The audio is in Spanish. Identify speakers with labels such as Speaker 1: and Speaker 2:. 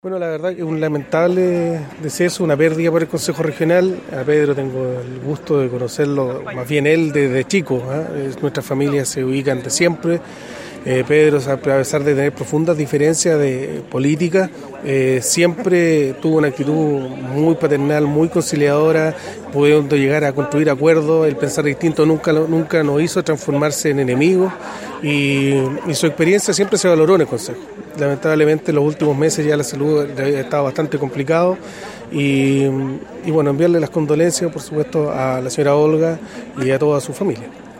Speaker 1: Bueno, la verdad que es un lamentable deceso, una pérdida por el Consejo Regional. A Pedro tengo el gusto de conocerlo, más bien él desde chico, ¿ah? Nuestras familias se ubican de siempre. Pedro, a pesar de tener profundas diferencias de política, siempre tuvo una actitud muy paternal, muy conciliadora, pudiendo llegar a construir acuerdos. El pensar distinto nunca nos hizo transformarse en enemigos y su experiencia siempre se valoró en el Consejo. Lamentablemente en los últimos meses ya la salud ha estado bastante complicado y bueno, enviarle las condolencias por supuesto a la señora Olga y a toda su familia.